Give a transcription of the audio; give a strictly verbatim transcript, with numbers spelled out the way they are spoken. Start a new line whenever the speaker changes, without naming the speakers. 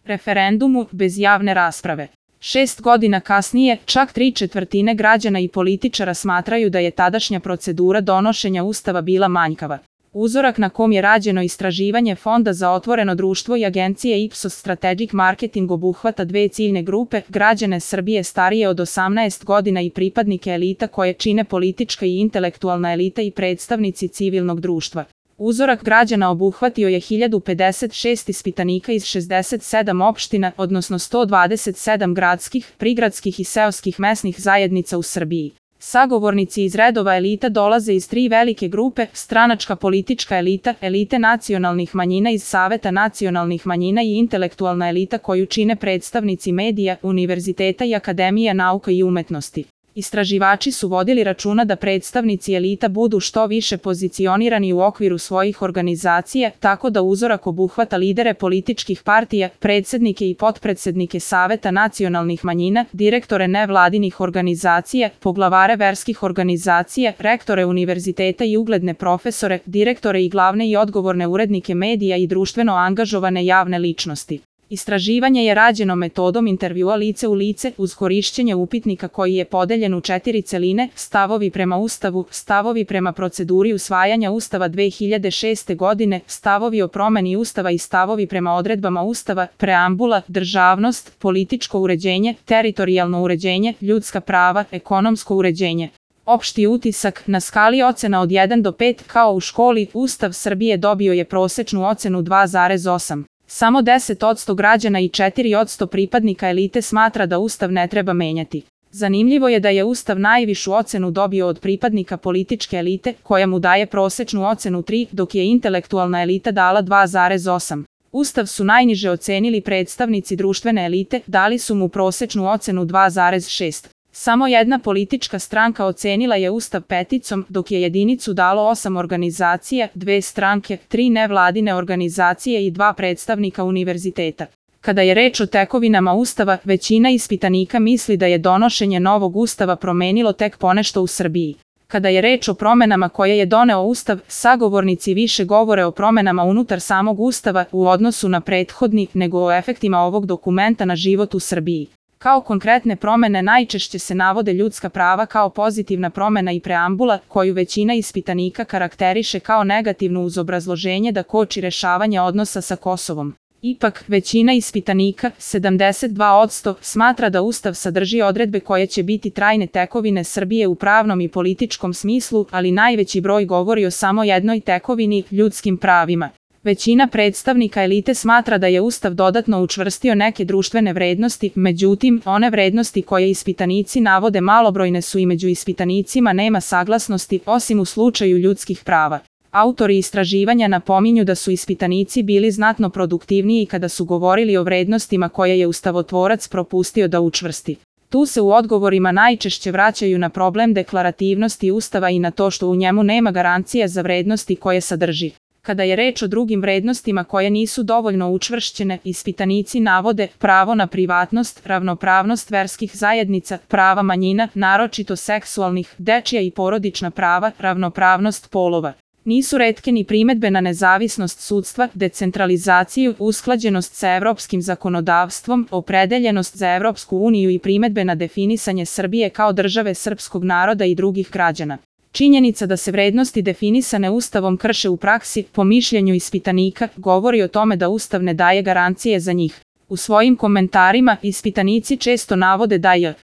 referendumu bez javne rasprave. Šest godina kasnije, čak tri četvrtine građana i političara smatraju da je tadašnja procedura donošenja Ustava bila manjkava. Uzorak na kom je rađeno istraživanje Fonda za otvoreno društvo i agencije Ipsos Strategic Marketing obuhvata dve ciljne grupe, građane Srbije starije od osamnaest godina i pripadnike elita koje čine politička i intelektualna elita i predstavnici civilnog društva. Uzorak građana obuhvatio je hiljadu pedeset šest ispitanika iz šezdeset sedam opština, odnosno sto dvadeset sedam gradskih, prigradskih i seoskih mesnih zajednica u Srbiji. Sagovornici iz redova elita dolaze iz tri velike grupe: stranačka politička elita, elite nacionalnih manjina iz Saveta nacionalnih manjina i intelektualna elita koju čine predstavnici medija, univerziteta i akademija nauka i umetnosti. Istraživači su vodili računa da predstavnici elita budu što više pozicionirani u okviru svojih organizacija, tako da uzorak obuhvata lidere političkih partija, predsednike i potpredsednike Saveta nacionalnih manjina, direktore nevladinih organizacija, poglavare verskih organizacija, rektore univerziteta i ugledne profesore, direktore i glavne i odgovorne urednike medija i društveno angažovane javne ličnosti. Istraživanje je rađeno metodom intervjua lice u lice uz korišćenje upitnika koji je podeljen u četiri celine: stavovi prema Ustavu, stavovi prema proceduri usvajanja Ustava dve hiljade šeste godine, stavovi o promeni Ustava i stavovi prema odredbama Ustava, preambula, državnost, političko uređenje, teritorijalno uređenje, ljudska prava, ekonomsko uređenje. Opšti utisak: na skali ocena od jedan do pet, kao u školi, Ustav Srbije dobio je prosečnu ocenu dva zarez osam. Samo deset posto građana i četiri posto pripadnika elite smatra da Ustav ne treba menjati. Zanimljivo je da je Ustav najvišu ocenu dobio od pripadnika političke elite, koja mu daje prosečnu ocenu tri, dok je intelektualna elita dala dva zarez osam. Ustav su najniže ocenili predstavnici društvene elite, dali su mu prosečnu ocenu dva zarez šest. Samo jedna politička stranka ocenila je Ustav peticom, dok je jedinicu dalo osam organizacija, dve stranke, tri nevladine organizacije i dva predstavnika univerziteta. Kada je reč o tekovinama Ustava, većina ispitanika misli da je donošenje novog Ustava promenilo tek ponešto u Srbiji. Kada je reč o promenama koje je doneo Ustav, sagovornici više govore o promenama unutar samog Ustava u odnosu na prethodni, nego o efektima ovog dokumenta na život u Srbiji. Kao konkretne promene najčešće se navode ljudska prava kao pozitivna promena i preambula, koju većina ispitanika karakteriše kao negativnu uz obrazloženje da koči rešavanje odnosa sa Kosovom. Ipak, većina ispitanika, sedamdeset dva posto, smatra da Ustav sadrži odredbe koje će biti trajne tekovine Srbije u pravnom i političkom smislu, ali najveći broj govori o samo jednoj tekovini, ljudskim pravima. Većina predstavnika elite smatra da je Ustav dodatno učvrstio neke društvene vrednosti, međutim, one vrednosti koje ispitanici navode malobrojne su i među ispitanicima nema saglasnosti, osim u slučaju ljudskih prava. Autori istraživanja napominju da su ispitanici bili znatno produktivniji kada su govorili o vrednostima koje je ustavotvorac propustio da učvrsti. Tu se u odgovorima najčešće vraćaju na problem deklarativnosti Ustava i na to što u njemu nema garancija za vrednosti koje sadrži. Kada je reč o drugim vrednostima koje nisu dovoljno učvršćene, ispitanici navode pravo na privatnost, ravnopravnost verskih zajednica, prava manjina, naročito seksualnih, dečija i porodična prava, ravnopravnost polova. Nisu retke ni primedbe na nezavisnost sudstva, decentralizaciju, usklađenost sa evropskim zakonodavstvom, opredeljenost za Evropsku uniju i primedbe na definisanje Srbije kao države srpskog naroda i drugih građana. Činjenica da se vrednosti definisane Ustavom krše u praksi, po mišljenju ispitanika, govori o tome da Ustav ne daje garancije za njih. U svojim komentarima, ispitanici često navode da je